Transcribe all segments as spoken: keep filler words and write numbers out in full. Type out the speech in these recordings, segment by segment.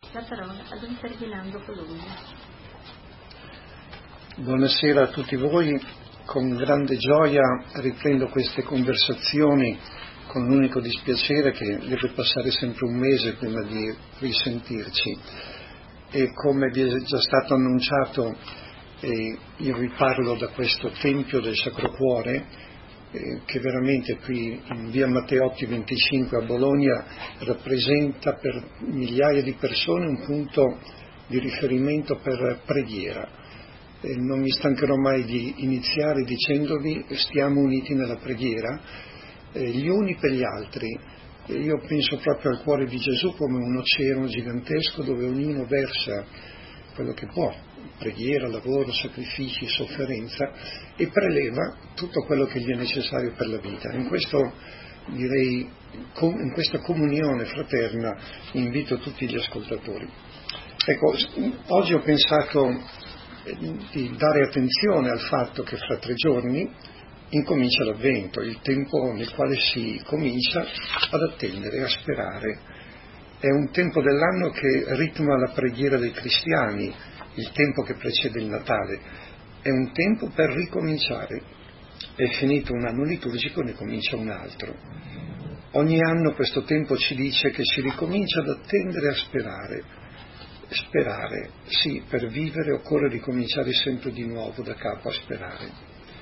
la parola ad un Ferdinando Colugno. Buonasera a tutti voi, con grande gioia riprendo queste conversazioni con l'unico dispiacere che deve passare sempre un mese prima di risentirci e come vi è già stato annunciato eh, io vi parlo da questo Tempio del Sacro Cuore eh, che veramente qui in via Matteotti venticinque a Bologna rappresenta per migliaia di persone un punto di riferimento per preghiera. Eh, non mi stancherò mai di iniziare dicendovi stiamo uniti nella preghiera, eh, gli uni per gli altri. Eh, io penso proprio al cuore di Gesù come un oceano gigantesco dove ognuno versa quello che può, preghiera, lavoro, sacrifici, sofferenza, e preleva tutto quello che gli è necessario per la vita. In questo, direi, in questa comunione fraterna invito tutti gli ascoltatori. Ecco, oggi ho pensato di dare attenzione al fatto che fra tre giorni incomincia l'Avvento, il tempo nel quale si comincia ad attendere, a sperare. È un tempo dell'anno che ritma la preghiera dei cristiani, il tempo che precede il Natale. È un tempo per ricominciare. È finito un anno liturgico, ne comincia un altro. Ogni anno questo tempo ci dice che si ricomincia ad attendere e a sperare. Sperare, sì, per vivere occorre ricominciare sempre di nuovo da capo a sperare.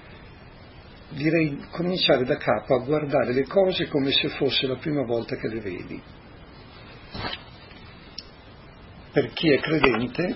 Direi cominciare da capo a guardare le cose come se fosse la prima volta che le vedi. Per chi è credente,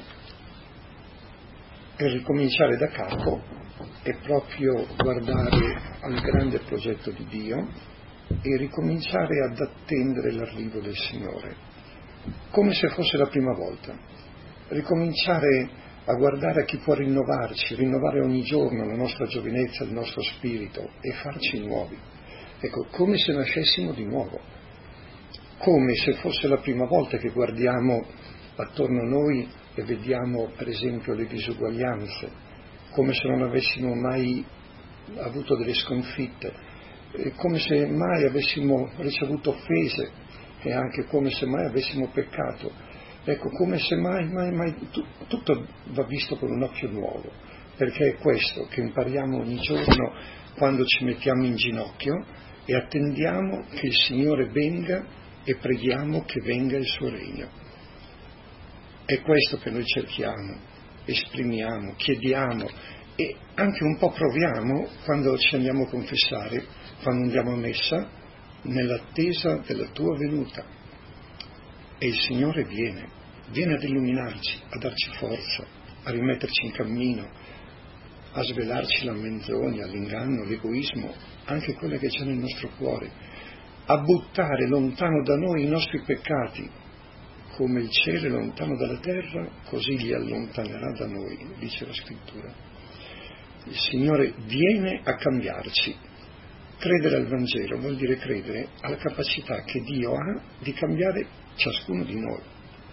e ricominciare da capo è proprio guardare al grande progetto di Dio e ricominciare ad attendere l'arrivo del Signore, come se fosse la prima volta. Ricominciare a guardare a chi può rinnovarci, rinnovare ogni giorno la nostra giovinezza, il nostro spirito e farci nuovi. Ecco, come se nascessimo di nuovo, come se fosse la prima volta che guardiamo attorno a noi e vediamo per esempio le disuguaglianze, come se non avessimo mai avuto delle sconfitte, come se mai avessimo ricevuto offese e anche come se mai avessimo peccato. Ecco, come se mai, mai, mai, tu, tutto va visto con un occhio nuovo, perché è questo che impariamo ogni giorno quando ci mettiamo in ginocchio e attendiamo che il Signore venga e preghiamo che venga il suo regno. È questo che noi cerchiamo, esprimiamo, chiediamo e anche un po' proviamo quando ci andiamo a confessare, quando andiamo a messa, nell'attesa della tua venuta. E il Signore viene, viene ad illuminarci, a darci forza, a rimetterci in cammino, a svelarci la menzogna, l'inganno, l'egoismo, anche quelle che c'è nel nostro cuore, a buttare lontano da noi i nostri peccati. Come il cielo è lontano dalla terra, così li allontanerà da noi, dice la Scrittura. Il Signore viene a cambiarci. Credere al Vangelo vuol dire credere alla capacità che Dio ha di cambiare ciascuno di noi.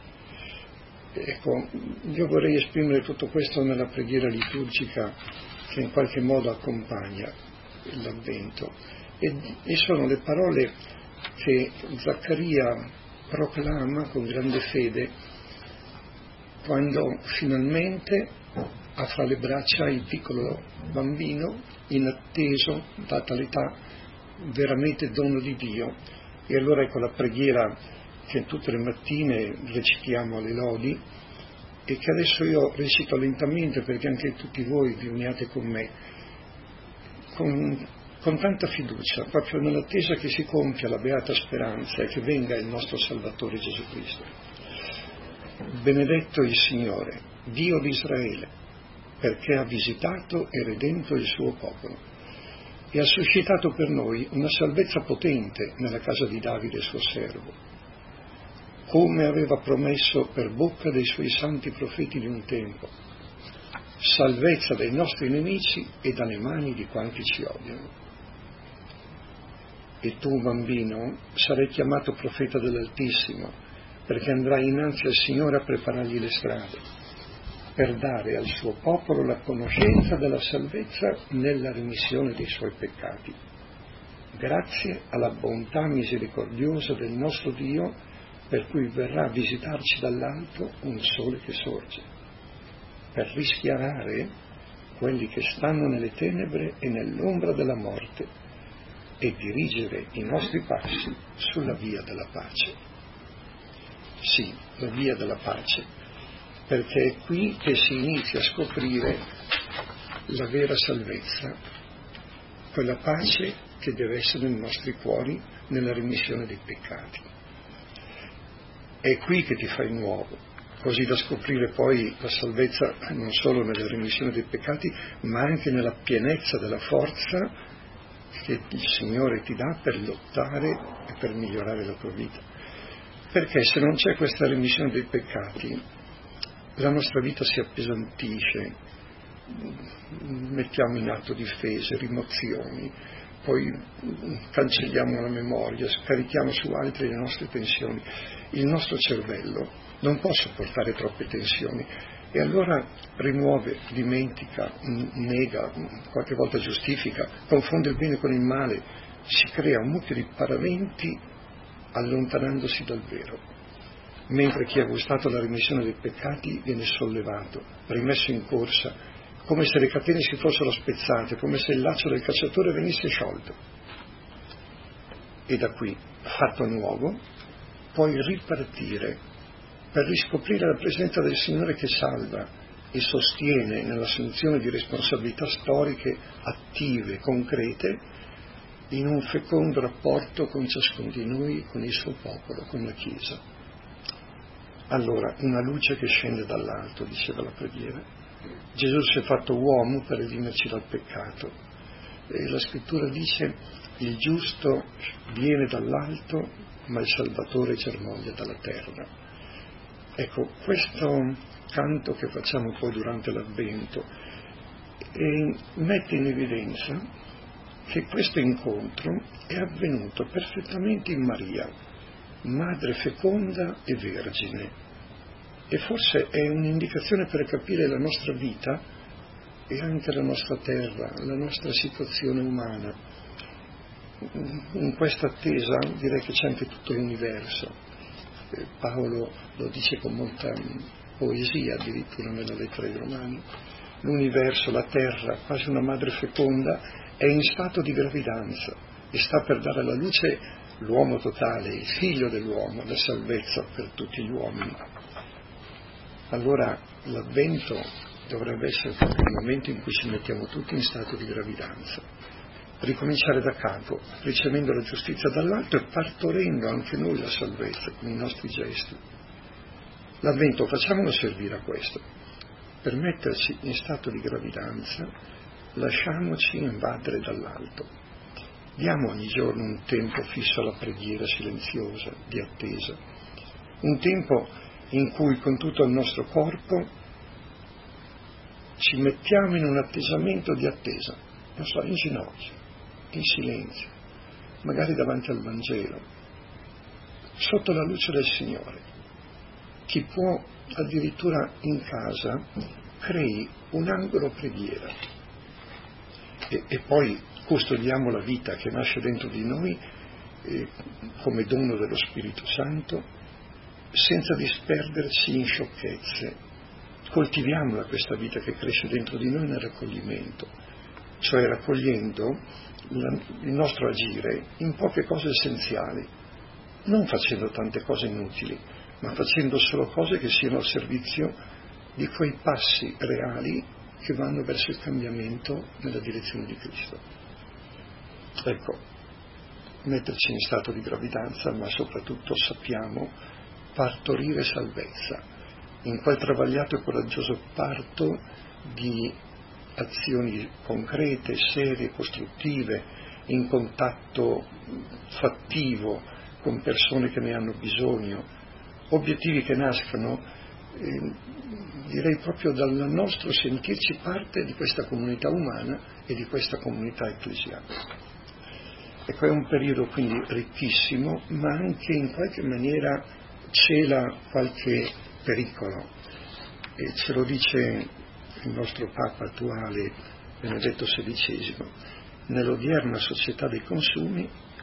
Ecco, io vorrei esprimere tutto questo nella preghiera liturgica che in qualche modo accompagna l'Avvento. E, e sono le parole che Zaccaria proclama con grande fede quando finalmente ha fra le braccia il piccolo bambino inatteso, data l'età, veramente dono di Dio. E allora ecco la preghiera che tutte le mattine recitiamo alle lodi e che adesso io recito lentamente perché anche tutti voi vi uniate con me con con tanta fiducia, proprio nell'attesa che si compia la beata speranza e che venga il nostro Salvatore Gesù Cristo. Benedetto il Signore, Dio di Israele, perché ha visitato e redento il suo popolo e ha suscitato per noi una salvezza potente nella casa di Davide suo servo, come aveva promesso per bocca dei suoi santi profeti di un tempo, salvezza dai nostri nemici e dalle mani di quanti ci odiano. E tu, bambino, sarai chiamato profeta dell'Altissimo, perché andrai innanzi al Signore a preparargli le strade, per dare al suo popolo la conoscenza della salvezza nella remissione dei suoi peccati. Grazie alla bontà misericordiosa del nostro Dio, per cui verrà a visitarci dall'alto un sole che sorge, per rischiarare quelli che stanno nelle tenebre e nell'ombra della morte e dirigere i nostri passi sulla via della pace. Sì, la via della pace, perché è qui che si inizia a scoprire la vera salvezza, quella pace che deve essere nei nostri cuori nella remissione dei peccati. È qui che ti fai nuovo, così da scoprire poi la salvezza non solo nella remissione dei peccati, ma anche nella pienezza della forza che il Signore ti dà per lottare e per migliorare la tua vita. Perché se non c'è questa remissione dei peccati, la nostra vita si appesantisce, mettiamo in atto difese, rimozioni, poi cancelliamo la memoria, scarichiamo su altri le nostre tensioni. Il nostro cervello non può sopportare troppe tensioni e allora rimuove, dimentica, nega, qualche volta giustifica, confonde il bene con il male, si crea un mucchio di paraventi allontanandosi dal vero. Mentre chi ha gustato la remissione dei peccati viene sollevato, rimesso in corsa, come se le catene si fossero spezzate, come se il laccio del cacciatore venisse sciolto. E da qui, fatto nuovo, puoi ripartire per riscoprire la presenza del Signore che salva e sostiene nell'assunzione di responsabilità storiche attive, concrete, in un fecondo rapporto con ciascuno di noi, con il suo popolo, con la Chiesa. Allora, una luce che scende dall'alto, diceva la preghiera. Gesù si è fatto uomo per redimerci dal peccato. E la scrittura dice: il giusto viene dall'alto, ma il Salvatore germoglia dalla terra. Ecco, questo canto che facciamo poi durante l'Avvento eh, mette in evidenza che questo incontro è avvenuto perfettamente in Maria, madre feconda e vergine, e forse è un'indicazione per capire la nostra vita e anche la nostra terra, la nostra situazione umana. In questa attesa direi che c'è anche tutto l'universo. Paolo lo dice con molta poesia addirittura nella lettera ai Romani. L'universo, la terra, quasi una madre feconda, è in stato di gravidanza e sta per dare alla luce l'uomo totale, il figlio dell'uomo, la salvezza per tutti gli uomini. Allora l'Avvento dovrebbe essere proprio il momento in cui ci mettiamo tutti in stato di gravidanza, ricominciare da capo, ricevendo la giustizia dall'alto e partorendo anche noi la salvezza con i nostri gesti. L'Avvento facciamolo servire a questo, per metterci in stato di gravidanza. Lasciamoci invadere dall'alto. Diamo ogni giorno un tempo fisso alla preghiera silenziosa, di attesa. Un tempo in cui con tutto il nostro corpo ci mettiamo in un attesamento di attesa, non so, in ginocchio, in silenzio, magari davanti al Vangelo, sotto la luce del Signore. Chi può addirittura in casa crei un angolo preghiera. E, e poi custodiamo la vita che nasce dentro di noi eh, come dono dello Spirito Santo, senza disperderci in sciocchezze. Coltiviamola questa vita che cresce dentro di noi nel raccoglimento, cioè raccogliendo la, il nostro agire in poche cose essenziali, non facendo tante cose inutili, ma facendo solo cose che siano al servizio di quei passi reali che vanno verso il cambiamento nella direzione di Cristo. Ecco, metterci in stato di gravidanza, ma soprattutto sappiamo partorire salvezza, in quel travagliato e coraggioso parto di azioni concrete, serie, costruttive, in contatto fattivo con persone che ne hanno bisogno, obiettivi che nascano Eh, direi proprio dal nostro sentirci parte di questa comunità umana e di questa comunità ecclesiale. Ecco, è un periodo quindi ricchissimo, ma anche in qualche maniera cela qualche pericolo, e ce lo dice il nostro Papa attuale, Benedetto sedicesimo. Nell'odierna società dei consumi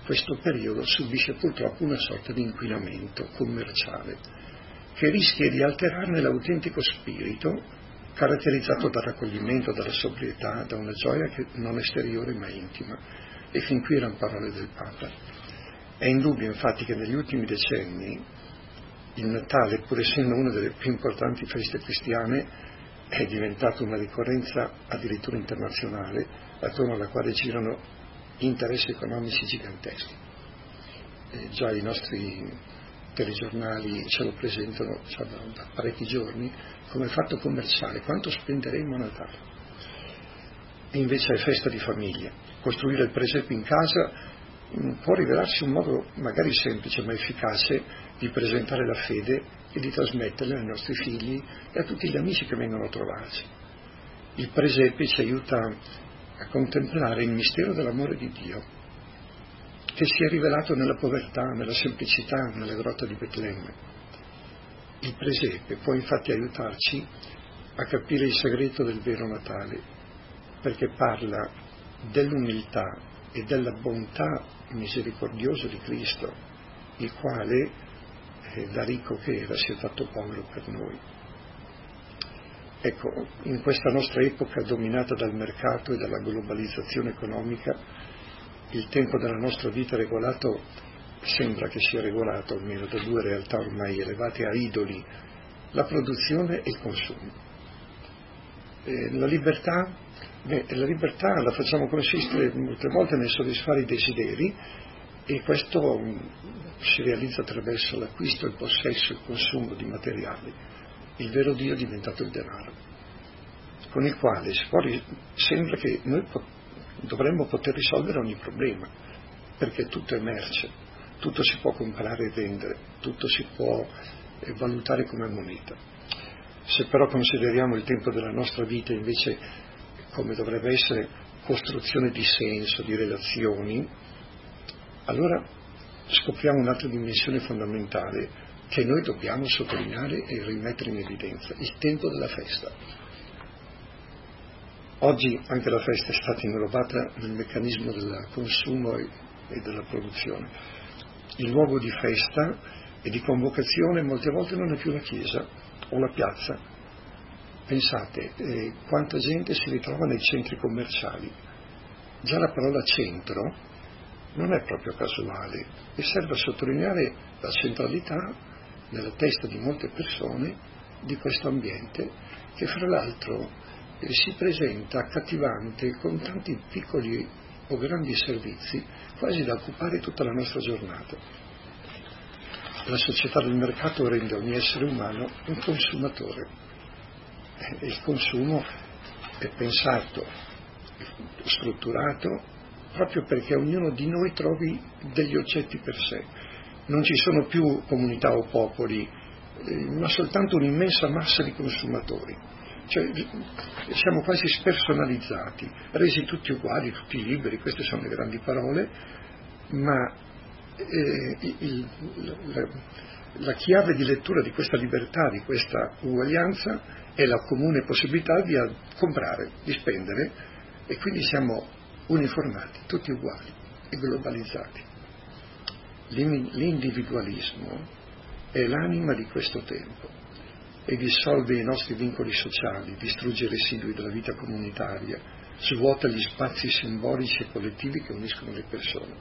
questo periodo subisce purtroppo una sorta di inquinamento commerciale che rischia di alterarne l'autentico spirito caratterizzato dal raccoglimento, dalla sobrietà, da una gioia che non è esteriore ma intima. E fin qui erano parole del Papa. È indubbio infatti che negli ultimi decenni il Natale, pur essendo una delle più importanti feste cristiane, è diventato una ricorrenza addirittura internazionale, attorno alla quale girano interessi economici giganteschi. E già i nostri telegiornali ce lo presentano già da, da parecchi giorni come fatto commerciale, quanto spenderemo a Natale. E invece è festa di famiglia. Costruire il presepe in casa mh, può rivelarsi un modo magari semplice ma efficace di presentare la fede e di trasmetterla ai nostri figli e a tutti gli amici che vengono a trovarci. Il presepe ci aiuta a contemplare il mistero dell'amore di Dio, che si è rivelato nella povertà, nella semplicità, nella grotta di Betlemme. Il presepe può infatti aiutarci a capire il segreto del vero Natale, perché parla dell'umiltà e della bontà misericordiosa di Cristo, il quale, eh, da ricco che era, si è fatto povero per noi. Ecco, in questa nostra epoca dominata dal mercato e dalla globalizzazione economica, il tempo della nostra vita regolato, sembra che sia regolato almeno da due realtà ormai elevate a idoli, la produzione e il consumo. Eh, la libertà, beh, la libertà la facciamo consistere molte volte nel soddisfare i desideri, e questo mh, si realizza attraverso l'acquisto, il possesso, il consumo di materiali. Il vero Dio è diventato il denaro, con il quale si può, sembra che noi po- dovremmo poter risolvere ogni problema, perché tutto è merce, tutto si può comprare e vendere, tutto si può eh, valutare come moneta. Se però consideriamo il tempo della nostra vita invece come dovrebbe essere costruzione di senso, di relazioni, allora scopriamo un'altra dimensione fondamentale che noi dobbiamo sottolineare e rimettere in evidenza: il tempo della festa. Oggi anche la festa è stata inglobata nel meccanismo del consumo e della produzione. Il luogo di festa e di convocazione molte volte non è più la chiesa o la piazza. Pensate, eh, quanta gente si ritrova nei centri commerciali. Già la parola centro non è proprio casuale e serve a sottolineare la centralità nella testa di molte persone di questo ambiente, che fra l'altro eh, si presenta accattivante con tanti piccoli o grandi servizi, quasi da occupare tutta la nostra giornata. La società del mercato rende ogni essere umano un consumatore. E il consumo è pensato, strutturato, proprio perché ognuno di noi trovi degli oggetti per sé. Non ci sono più comunità o popoli, eh, ma soltanto un'immensa massa di consumatori. Cioè, siamo quasi spersonalizzati, resi tutti uguali, tutti liberi. Queste sono le grandi parole, ma eh, il, la, la chiave di lettura di questa libertà, di questa uguaglianza, è la comune possibilità di comprare, di spendere, e quindi siamo uniformati, tutti uguali e globalizzati. L'individualismo è l'anima di questo tempo e dissolve i nostri vincoli sociali, distrugge i residui della vita comunitaria, svuota gli spazi simbolici e collettivi che uniscono le persone.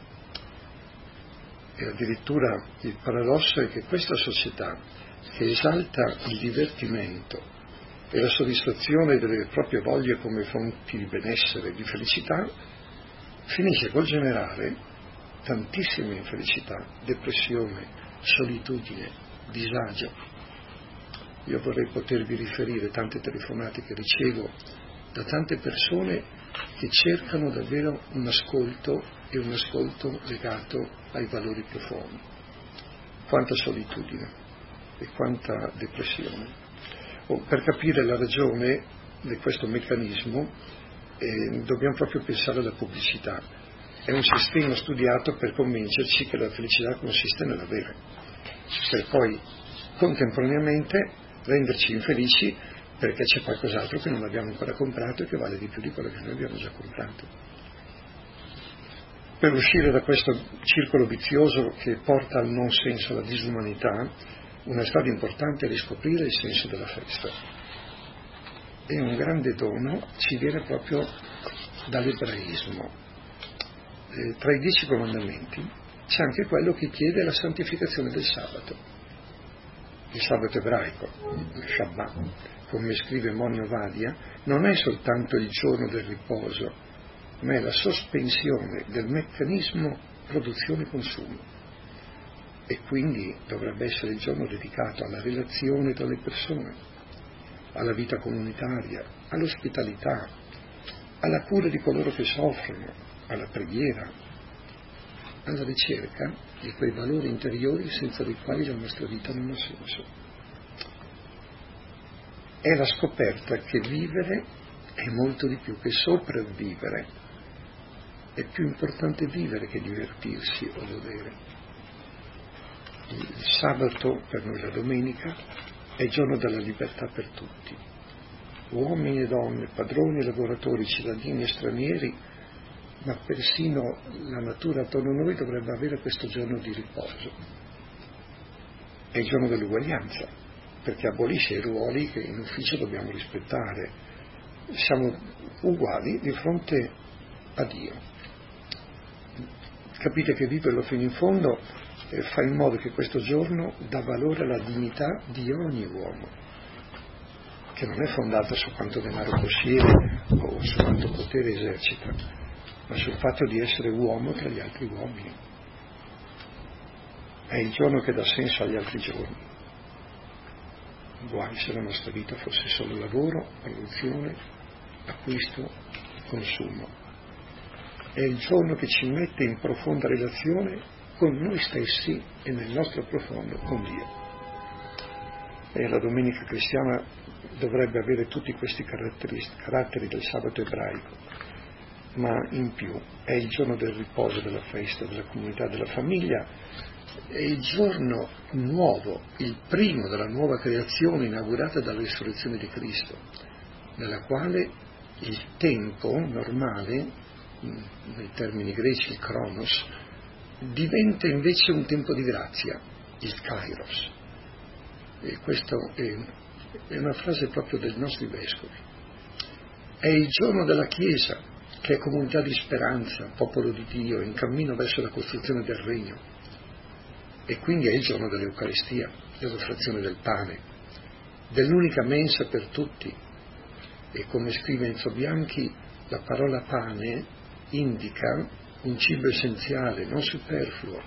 E addirittura il paradosso è che questa società, che esalta il divertimento e la soddisfazione delle proprie voglie come fonti di benessere e di felicità, finisce col generare tantissime infelicità, depressione, solitudine, disagio. Io vorrei potervi riferire tante telefonate che ricevo da tante persone che cercano davvero un ascolto, e un ascolto legato ai valori profondi. Quanta solitudine e quanta depressione. Oh, per capire la ragione di questo meccanismo eh, dobbiamo proprio pensare alla pubblicità. È un sistema studiato per convincerci che la felicità consiste nell'avere, per poi contemporaneamente renderci infelici perché c'è qualcos'altro che non abbiamo ancora comprato e che vale di più di quello che noi abbiamo già comprato. per uscire da questo circolo vizioso che porta al non senso, alla disumanità, una strada importante è riscoprire il senso della festa. E un grande dono ci viene proprio dall'ebraismo. Eh, tra i dieci comandamenti c'è anche quello che chiede la santificazione del sabato, il sabato ebraico, il Shabbat, come scrive Monio Vadia, non è soltanto il giorno del riposo, ma è la sospensione del meccanismo produzione-consumo. E quindi dovrebbe essere il giorno dedicato alla relazione tra le persone, alla vita comunitaria, all'ospitalità, alla cura di coloro che soffrono, alla preghiera, alla ricerca di quei valori interiori senza dei quali la nostra vita non ha senso. È la scoperta che vivere è molto di più che sopravvivere. È più importante vivere che divertirsi o godere. Il sabato, per noi la domenica, è il giorno della libertà per tutti. Uomini e donne, padroni e lavoratori, cittadini e stranieri, ma persino la natura attorno a noi dovrebbe avere questo giorno di riposo. È il giorno dell'uguaglianza, perché abolisce i ruoli che in ufficio dobbiamo rispettare. Siamo uguali di fronte a Dio. Capite che viverlo fino in fondo eh, fa in modo che questo giorno dà valore alla dignità di ogni uomo, che non è fondata su quanto denaro possiede o su quanto potere esercita, ma sul fatto di essere uomo tra gli altri uomini. È il giorno che dà senso agli altri giorni. Guai se la nostra vita fosse solo lavoro, produzione, acquisto, consumo. È il giorno che ci mette in profonda relazione con noi stessi e nel nostro profondo con Dio. E la domenica cristiana dovrebbe avere tutti questi caratteri del sabato ebraico, ma in più è il giorno del riposo, della festa, della comunità, della famiglia, è il giorno nuovo, il primo della nuova creazione inaugurata dalla risurrezione di Cristo, nella quale il tempo normale, nei termini greci il Kronos, diventa invece un tempo di grazia, il Kairos. E questa è, è una frase proprio dei nostri vescovi. È il giorno della Chiesa, che è comunità di speranza, popolo di Dio, in cammino verso la costruzione del regno. E quindi è il giorno dell'Eucaristia, della frazione del pane, dell'unica mensa per tutti. E come scrive Enzo Bianchi, la parola pane indica un cibo essenziale, non superfluo.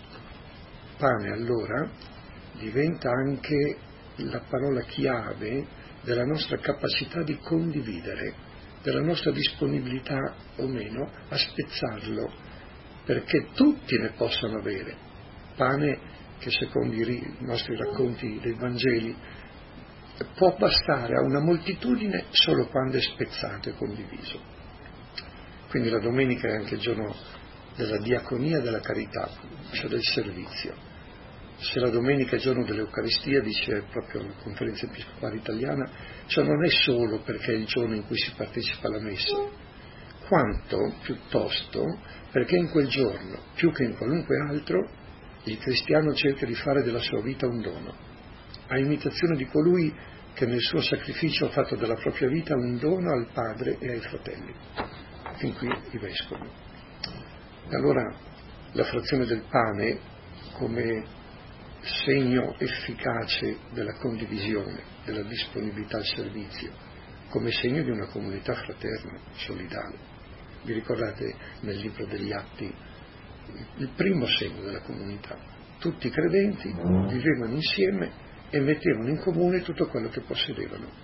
Pane allora diventa anche la parola chiave della nostra capacità di condividere, della nostra disponibilità o meno a spezzarlo, perché tutti ne possano avere. Pane che secondo i nostri racconti dei Vangeli può bastare a una moltitudine solo quando è spezzato e condiviso. Quindi la domenica è anche il giorno della diaconia e della carità, cioè del servizio. Se la domenica è il giorno dell'Eucaristia, dice proprio la Conferenza Episcopale Italiana, cioè non è solo perché è il giorno in cui si partecipa alla messa, quanto piuttosto perché in quel giorno, più che in qualunque altro, il cristiano cerca di fare della sua vita un dono, a imitazione di colui che nel suo sacrificio ha fatto della propria vita un dono al Padre e ai fratelli. Fin qui i vescovi. E allora la frazione del pane come segno efficace della condivisione, della disponibilità al servizio, come segno di una comunità fraterna, solidale. Vi ricordate nel libro degli Atti il primo segno della comunità? Tutti i credenti vivevano insieme e mettevano in comune tutto quello che possedevano.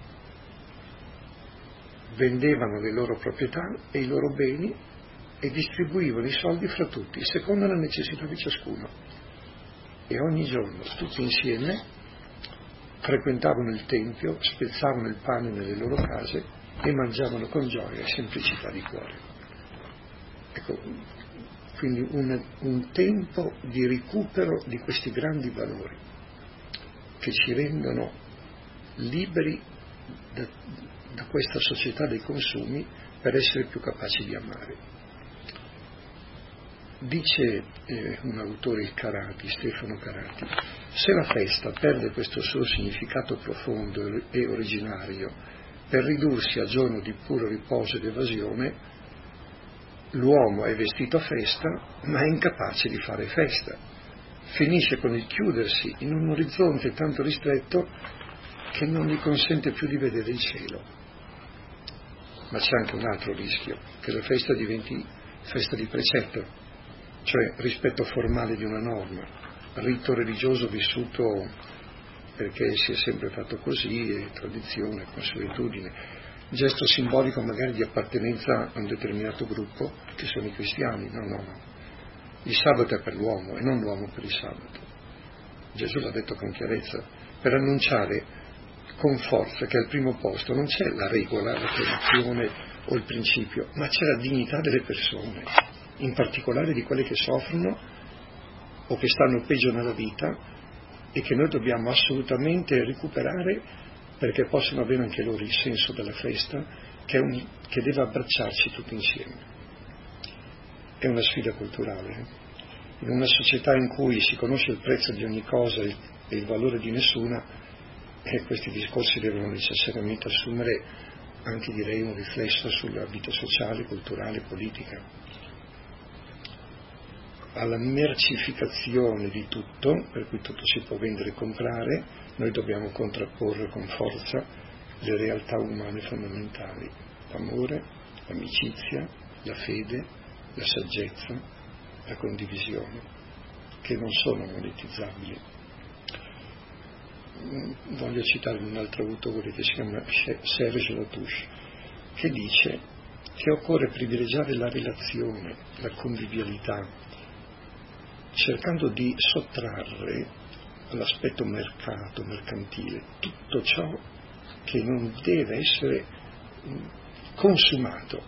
Vendevano le loro proprietà e i loro beni e distribuivano i soldi fra tutti, secondo la necessità di ciascuno. E ogni giorno, tutti insieme, frequentavano il Tempio, spezzavano il pane nelle loro case e mangiavano con gioia e semplicità di cuore. Ecco, quindi un, un tempo di recupero di questi grandi valori che ci rendono liberi da, da questa società dei consumi per essere più capaci di amare. dice eh, un autore, il Carati, Stefano Carati, se la festa perde questo suo significato profondo e originario per ridursi a giorno di puro riposo ed evasione, l'uomo è vestito a festa ma è incapace di fare festa. Finisce con il chiudersi in un orizzonte tanto ristretto che non gli consente più di vedere il cielo. Ma c'è anche un altro rischio, che la festa diventi festa di precetto, cioè rispetto formale di una norma, rito religioso vissuto perché si è sempre fatto così, è tradizione, consuetudine, gesto simbolico magari di appartenenza a un determinato gruppo, che sono i cristiani. No, no, no. Il sabato è per l'uomo e non l'uomo per il sabato. Gesù l'ha detto con chiarezza, per annunciare con forza che al primo posto non c'è la regola, la tradizione o il principio, ma c'è la dignità delle persone, in particolare di quelle che soffrono o che stanno peggio nella vita e che noi dobbiamo assolutamente recuperare perché possono avere anche loro il senso della festa che, è un, che deve abbracciarci tutti insieme. È una sfida culturale. Eh? In una società in cui si conosce il prezzo di ogni cosa e il valore di nessuna, e questi discorsi devono necessariamente assumere anche, direi, un riflesso sulla vita sociale, culturale, politica. Alla mercificazione di tutto, per cui tutto si può vendere e comprare, noi dobbiamo contrapporre con forza le realtà umane fondamentali: l'amore, l'amicizia, la fede, la saggezza, la condivisione, che non sono monetizzabili. Voglio citare un altro autore che si chiama Serge Latouche, che dice che occorre privilegiare la relazione, la convivialità, cercando di sottrarre all'aspetto mercato, mercantile, tutto ciò che non deve essere consumato.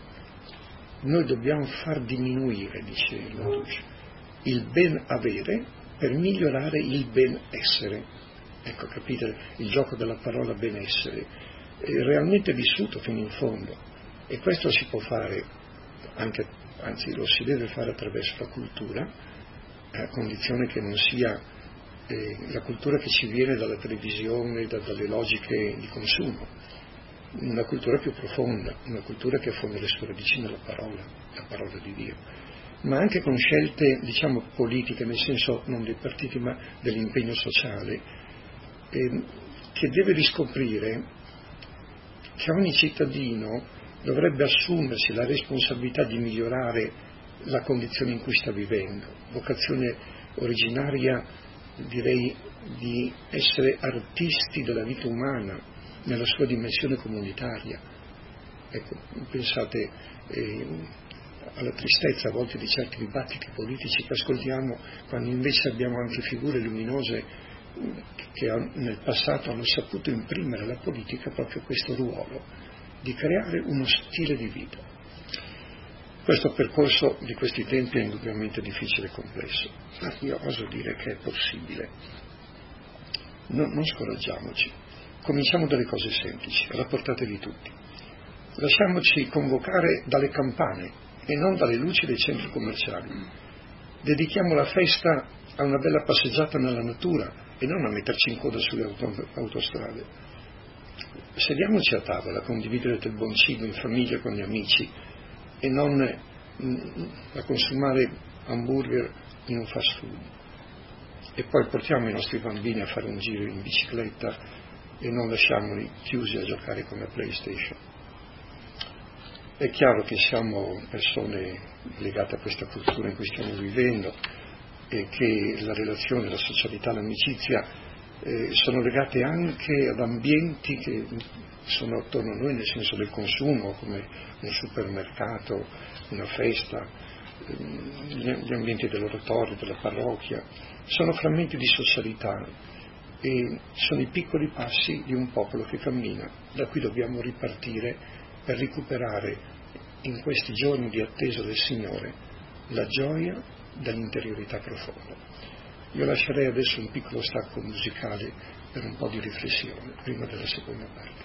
Noi dobbiamo far diminuire, dice Latouche, il ben avere per migliorare il ben essere. Ecco, capite il gioco della parola benessere, è realmente vissuto fino in fondo, e questo si può fare anche, anzi lo si deve fare attraverso la cultura, a condizione che non sia eh, la cultura che ci viene dalla televisione, da, dalle logiche di consumo, una cultura più profonda, una cultura che affonda le sue radici nella parola, la parola di Dio, ma anche con scelte, diciamo, politiche, nel senso non dei partiti ma dell'impegno sociale, Eh, che deve riscoprire che ogni cittadino dovrebbe assumersi la responsabilità di migliorare la condizione in cui sta vivendo, vocazione originaria, direi, di essere artisti della vita umana nella sua dimensione comunitaria. Ecco, pensate eh, alla tristezza a volte di certi dibattiti politici che ascoltiamo, quando invece abbiamo anche figure luminose che nel passato hanno saputo imprimere alla politica proprio questo ruolo, di creare uno stile di vita. Questo percorso di questi tempi è indubbiamente difficile e complesso, ma io oso dire che è possibile. No, non scoraggiamoci, cominciamo dalle cose semplici, alla portata di tutti. Lasciamoci convocare dalle campane e non dalle luci dei centri commerciali. Dedichiamo la festa a una bella passeggiata nella natura e non a metterci in coda sulle auto, autostrade. Sediamoci a tavola a condividere del buon cibo in famiglia con gli amici e non mh, a consumare hamburger in un fast food. E poi portiamo i nostri bambini a fare un giro in bicicletta e non lasciamoli chiusi a giocare con la PlayStation. È chiaro che siamo persone legate a questa cultura in cui stiamo vivendo e che la relazione, la socialità, l'amicizia eh, sono legate anche ad ambienti che sono attorno a noi nel senso del consumo, come un supermercato, una festa, eh, gli ambienti dell'oratorio, della parrocchia, sono frammenti di socialità e sono i piccoli passi di un popolo che cammina. Da qui dobbiamo ripartire per recuperare in questi giorni di attesa del Signore la gioia dall'interiorità profonda. Io lascerei adesso un piccolo stacco musicale per un po' di riflessione prima della seconda parte.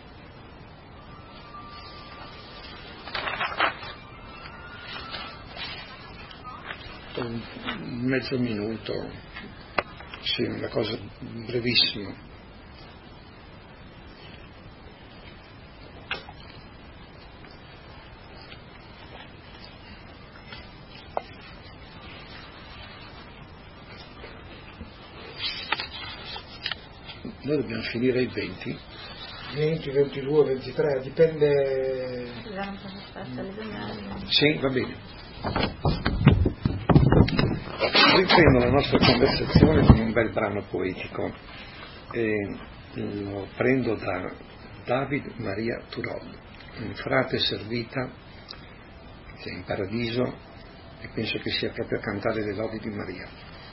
un mezzo minuto, sì, una cosa brevissima. Noi dobbiamo finire ai venti. venti, ventidue, ventitré, dipende. Sì, va bene. Riprendo la nostra conversazione con un bel brano poetico. E lo prendo da David Maria Turol, un frate servita che è in paradiso e penso che sia proprio a cantare le lodi di Maria.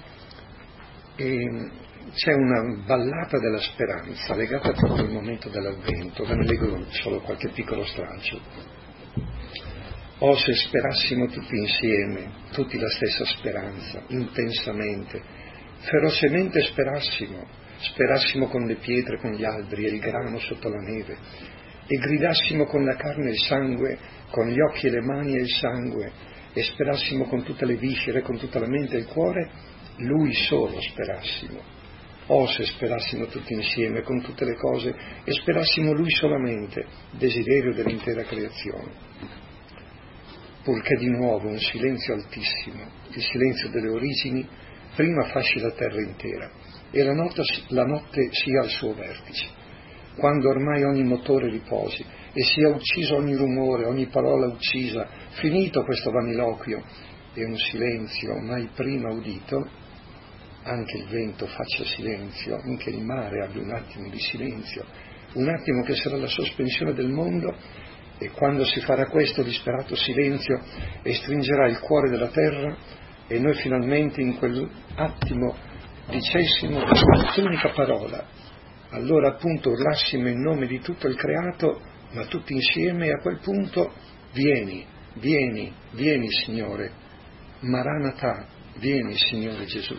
E c'è una ballata della speranza legata proprio al momento dell'avvento, ve ne leggo solo qualche piccolo stralcio. Oh, se sperassimo tutti insieme, tutti la stessa speranza, intensamente, ferocemente sperassimo, sperassimo con le pietre, con gli alberi e il grano sotto la neve, e gridassimo con la carne e il sangue, con gli occhi e le mani e il sangue, e sperassimo con tutte le viscere, con tutta la mente e il cuore, Lui solo sperassimo. Oh, se sperassimo tutti insieme con tutte le cose e sperassimo Lui solamente, desiderio dell'intera creazione. Purché di nuovo un silenzio altissimo, il silenzio delle origini, prima fasci la terra intera e la notte, la notte sia al suo vertice. Quando ormai ogni motore riposi e sia ucciso ogni rumore, ogni parola uccisa, finito questo vaniloquio e un silenzio mai prima udito, anche il vento faccia silenzio, anche il mare abbia un attimo di silenzio, un attimo che sarà la sospensione del mondo, e quando si farà questo disperato silenzio e stringerà il cuore della terra e noi finalmente in quell'attimo dicessimo quest'unica parola, allora appunto urlassimo in nome di tutto il creato, ma tutti insieme, e a quel punto vieni, vieni, vieni Signore, Maranatha, vieni Signore Gesù.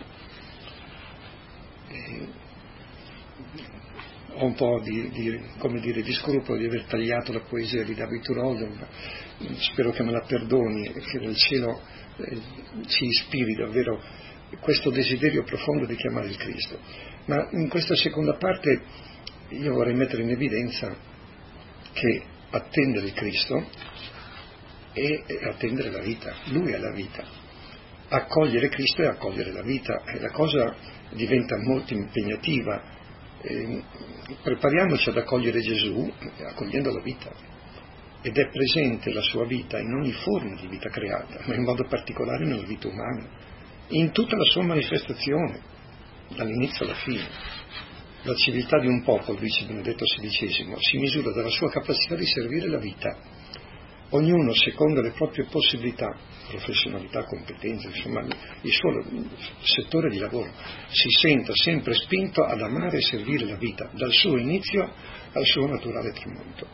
E ho un po' di, di, come dire, di scrupolo di aver tagliato la poesia di David Turol, ma spero che me la perdoni e che nel cielo eh, ci ispiri davvero questo desiderio profondo di chiamare il Cristo. Ma in questa seconda parte io vorrei mettere in evidenza che attendere il Cristo è attendere la vita, Lui è la vita. Accogliere Cristo è accogliere la vita, e la cosa diventa molto impegnativa. Eh, prepariamoci ad accogliere Gesù accogliendo la vita, ed è presente la sua vita in ogni forma di vita creata, ma in modo particolare nella vita umana, in tutta la sua manifestazione, dall'inizio alla fine. La civiltà di un popolo, dice Benedetto sedicesimo, si misura dalla sua capacità di servire la vita. Ognuno, secondo le proprie possibilità, professionalità, competenze, insomma, il suo settore di lavoro, si senta sempre spinto ad amare e servire la vita, dal suo inizio al suo naturale tramonto.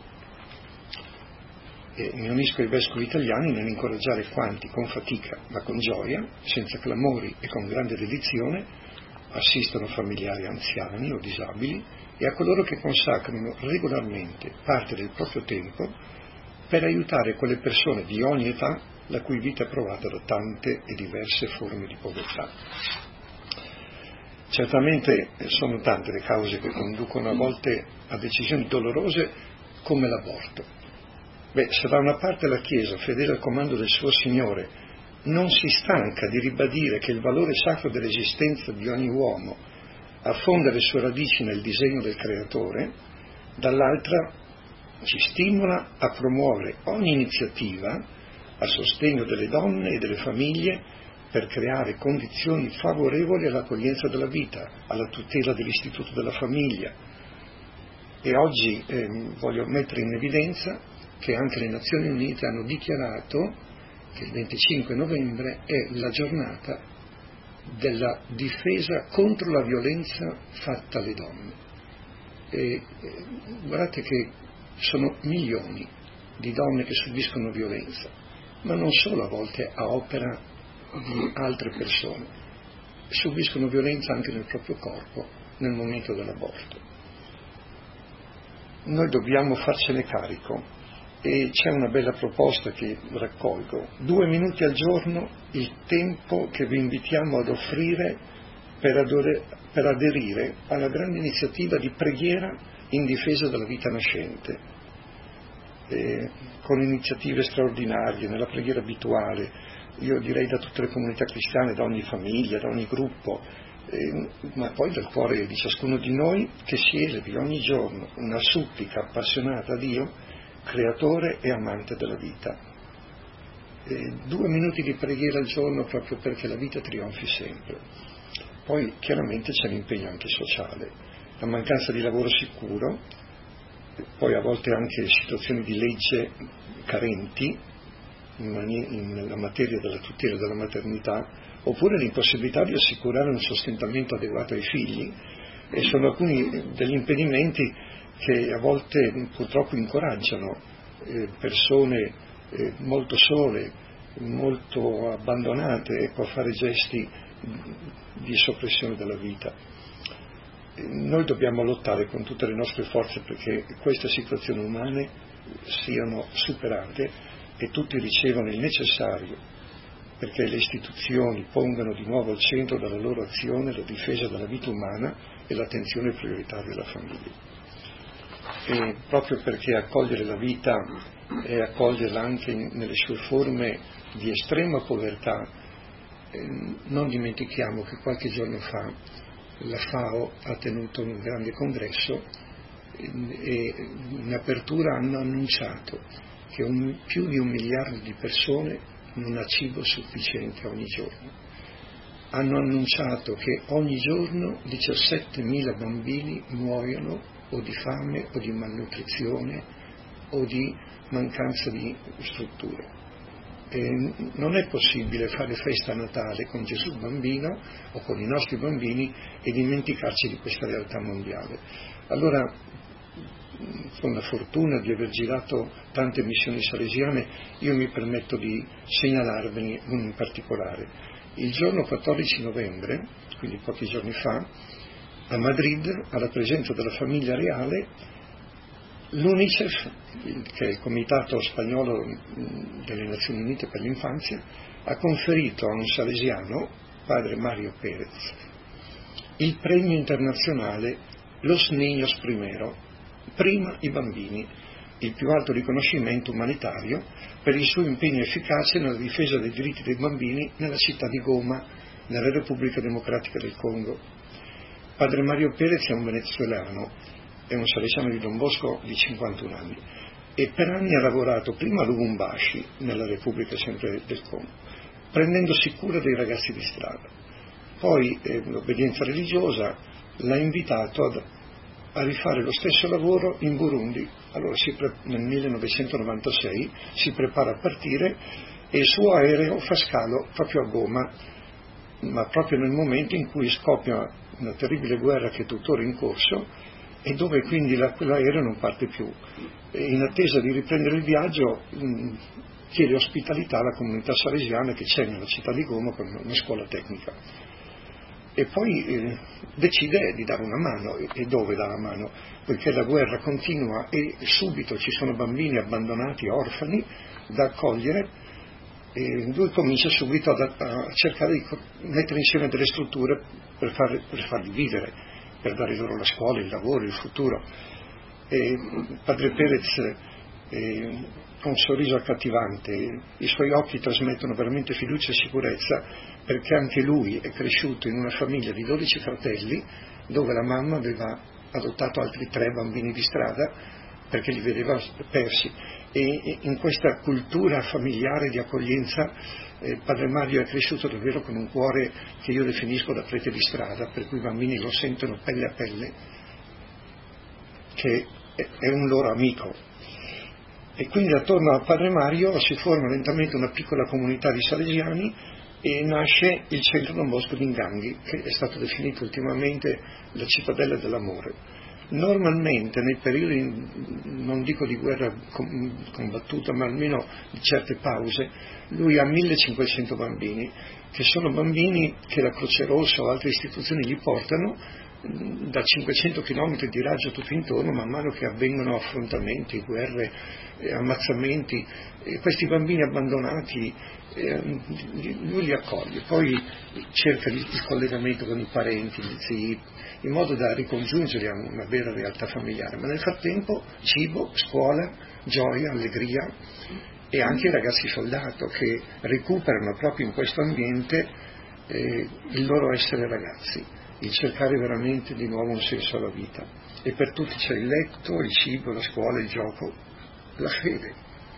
E mi unisco ai vescovi italiani nell'incoraggiare quanti, con fatica ma con gioia, senza clamori e con grande dedizione, assistono familiari anziani o disabili, e a coloro che consacrano regolarmente parte del proprio tempo per aiutare quelle persone di ogni età la cui vita è provata da tante e diverse forme di povertà. Certamente sono tante le cause che conducono a volte a decisioni dolorose come l'aborto. Beh, se da una parte la Chiesa, fedele al comando del suo Signore, non si stanca di ribadire che il valore sacro dell'esistenza di ogni uomo affonda le sue radici nel disegno del Creatore, dall'altra ci stimola a promuovere ogni iniziativa a sostegno delle donne e delle famiglie per creare condizioni favorevoli all'accoglienza della vita, alla tutela dell'istituto della famiglia. E oggi eh, voglio mettere in evidenza che anche le Nazioni Unite hanno dichiarato che il venticinque novembre è la giornata della difesa contro la violenza fatta alle donne. E, eh, guardate che sono milioni di donne che subiscono violenza, ma non solo a volte a opera di altre persone, subiscono violenza anche nel proprio corpo nel momento dell'aborto. Noi dobbiamo farcene carico e c'è una bella proposta che raccolgo: due minuti al giorno, il tempo che vi invitiamo ad offrire per, adore, per aderire alla grande iniziativa di preghiera in difesa della vita nascente, eh, con iniziative straordinarie nella preghiera abituale, io direi da tutte le comunità cristiane, da ogni famiglia, da ogni gruppo, eh, ma poi dal cuore di ciascuno di noi, che si elevi ogni giorno una supplica appassionata a Dio, creatore e amante della vita. Eh, due minuti di preghiera al giorno proprio perché la vita trionfi sempre. Poi chiaramente c'è l'impegno anche sociale, la mancanza di lavoro sicuro, poi a volte anche situazioni di legge carenti nella materia della tutela della maternità, oppure l'impossibilità di assicurare un sostentamento adeguato ai figli, e sono alcuni degli impedimenti che a volte purtroppo incoraggiano eh, persone eh, molto sole, molto abbandonate, ecco, a fare gesti di soppressione della vita. Noi dobbiamo lottare con tutte le nostre forze perché queste situazioni umane siano superate e tutti ricevano il necessario perché le istituzioni pongano di nuovo al centro della loro azione la difesa della vita umana e l'attenzione prioritaria alla famiglia. E proprio perché accogliere la vita e accoglierla anche nelle sue forme di estrema povertà, eh, non dimentichiamo che qualche giorno fa la FAO ha tenuto un grande congresso e in apertura hanno annunciato che un, più di un miliardo di persone non ha cibo sufficiente ogni giorno. Hanno annunciato che ogni giorno diciassettemila bambini muoiono o di fame o di malnutrizione o di mancanza di strutture. E non è possibile fare festa a Natale con Gesù bambino o con i nostri bambini e dimenticarci di questa realtà mondiale. Allora, con la fortuna di aver girato tante missioni salesiane, io mi permetto di segnalarvene una in particolare. Il giorno quattordici novembre, quindi pochi giorni fa, a Madrid, alla presenza della famiglia reale, l'UNICEF, che è il Comitato Spagnolo delle Nazioni Unite per l'Infanzia, ha conferito a un salesiano, padre Mario Pérez, il premio internazionale Los Niños Primero, prima i bambini, il più alto riconoscimento umanitario per il suo impegno efficace nella difesa dei diritti dei bambini nella città di Goma, nella Repubblica Democratica del Congo. Padre Mario Pérez è un venezuelano, è un salesiano di Don Bosco di cinquantuno anni e per anni ha lavorato prima a Lubumbashi, nella Repubblica sempre del Congo, prendendosi cura dei ragazzi di strada. Poi eh, l'obbedienza religiosa l'ha invitato ad, a rifare lo stesso lavoro in Burundi. Allora si pre- nel millenovecentonovantasei si prepara a partire e il suo aereo fa scalo proprio a Goma, ma proprio nel momento in cui scoppia una terribile guerra che è tuttora in corso e dove quindi la, quell'aereo non parte più. E in attesa di riprendere il viaggio mh, chiede ospitalità alla comunità salesiana che c'è nella città di Goma con una scuola tecnica. E poi eh, decide di dare una mano. E, e dove dà la mano? Poiché la guerra continua e subito ci sono bambini abbandonati, orfani, da accogliere, e lui comincia subito a, a cercare di mettere insieme delle strutture per, far, per farli vivere, per dare loro la scuola, il lavoro, il futuro. E Padre Pérez, eh, con un sorriso accattivante, i suoi occhi trasmettono veramente fiducia e sicurezza, perché anche lui è cresciuto in una famiglia di dodici fratelli, dove la mamma aveva adottato altri tre bambini di strada perché li vedeva persi, e in questa cultura familiare di accoglienza eh, Padre Mario è cresciuto davvero con un cuore che io definisco da prete di strada, per cui i bambini lo sentono pelle a pelle che è un loro amico. E quindi attorno a Padre Mario si forma lentamente una piccola comunità di salesiani e nasce il centro Don Bosco di Inganghi, che è stato definito ultimamente la cittadella dell'amore. Normalmente nei periodi, non dico di guerra combattuta, ma almeno di certe pause, lui ha millecinquecento bambini, che sono bambini che la Croce Rossa o altre istituzioni gli portano da cinquecento chilometri di raggio tutto intorno, man mano che avvengono affrontamenti, guerre, eh, ammazzamenti, eh, questi bambini abbandonati, eh, lui li accoglie, poi cerca il collegamento con i parenti, gli zii, in modo da ricongiungerli a una vera realtà familiare, ma nel frattempo cibo, scuola, gioia, allegria, e anche i ragazzi soldato che recuperano proprio in questo ambiente eh, il loro essere ragazzi, il cercare veramente di nuovo un senso alla vita. E per tutti c'è il letto, il cibo, la scuola, il gioco, la fede.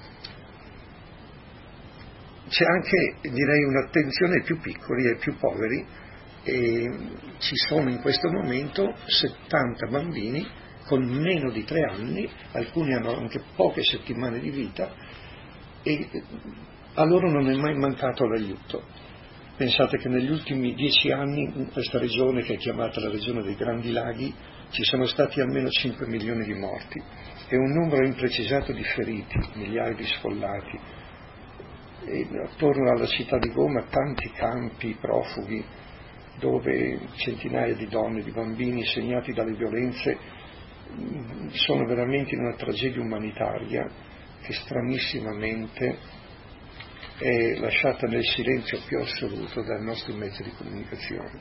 C'è anche, direi, un'attenzione ai più piccoli, ai più poveri, e ci sono in questo momento settanta bambini con meno di tre anni, alcuni hanno anche poche settimane di vita, e a loro non è mai mancato l'aiuto. Pensate che negli ultimi dieci anni in questa regione, che è chiamata la regione dei Grandi Laghi, ci sono stati almeno cinque milioni di morti e un numero imprecisato di feriti, migliaia di sfollati. E attorno alla città di Goma tanti campi profughi dove centinaia di donne, di bambini segnati dalle violenze sono veramente in una tragedia umanitaria che stranissimamente è lasciata nel silenzio più assoluto dai nostri mezzi di comunicazione.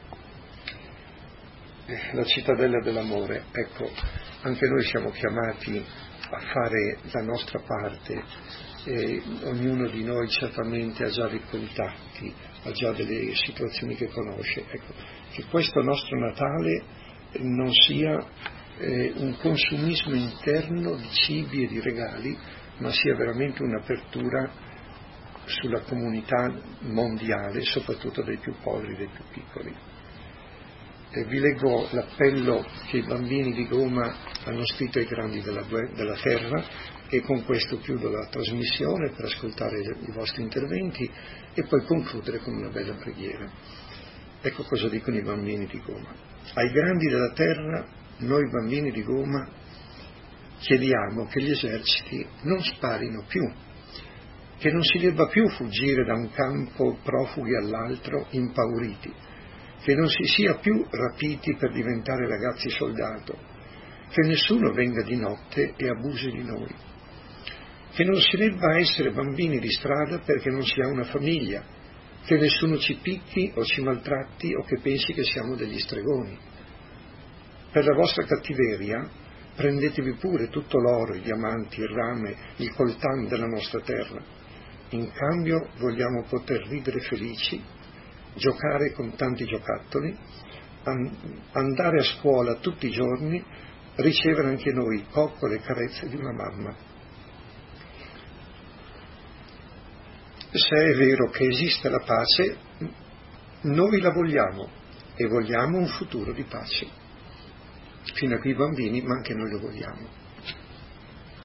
La cittadella dell'amore, ecco, anche noi siamo chiamati a fare la nostra parte, e ognuno di noi certamente ha già dei contatti, ha già delle situazioni che conosce, ecco, che questo nostro Natale non sia eh, un consumismo interno di cibi e di regali, ma sia veramente un'apertura sulla comunità mondiale, soprattutto dei più poveri, dei più piccoli. E vi leggo l'appello che i bambini di Goma hanno scritto ai grandi della, della terra, e con questo chiudo la trasmissione per ascoltare i vostri interventi e poi concludere con una bella preghiera. Ecco cosa dicono i bambini di Goma. Ai grandi della terra, noi bambini di Goma chiediamo che gli eserciti non sparino più, che non si debba più fuggire da un campo profughi all'altro impauriti, che non si sia più rapiti per diventare ragazzi soldato, che nessuno venga di notte e abusi di noi, che non si debba essere bambini di strada perché non si ha una famiglia, che nessuno ci picchi o ci maltratti o che pensi che siamo degli stregoni. Per la vostra cattiveria prendetevi pure tutto l'oro, i diamanti, il rame, il coltan della nostra terra. In cambio vogliamo poter ridere felici, giocare con tanti giocattoli, andare a scuola tutti i giorni, ricevere anche noi coccole e carezze di una mamma. Se è vero che esiste la pace, noi la vogliamo e vogliamo un futuro di pace. Fino a qui i bambini, ma anche noi lo vogliamo.